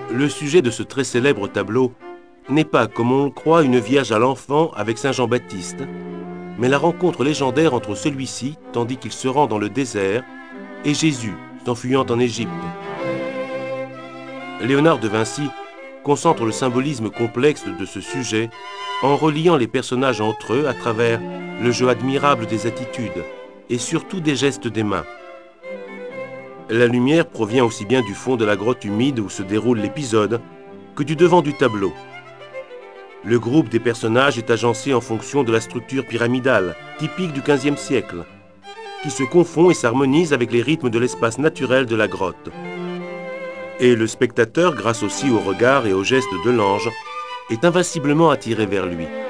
Le sujet de ce très célèbre tableau n'est pas, comme on le croit, une Vierge à l'enfant avec Saint Jean-Baptiste, mais la rencontre légendaire entre celui-ci, tandis qu'il se rend dans le désert, et Jésus, s'enfuyant en Égypte. Léonard de Vinci concentre le symbolisme complexe de ce sujet en reliant les personnages entre eux à travers le jeu admirable des attitudes et surtout des gestes des mains. La lumière provient aussi bien du fond de la grotte humide où se déroule l'épisode que du devant du tableau. Le groupe des personnages est agencé en fonction de la structure pyramidale, typique du XVe siècle, qui se confond et s'harmonise avec les rythmes de l'espace naturel de la grotte. Et le spectateur, grâce aussi au regard et aux gestes de l'ange, est invinciblement attiré vers lui.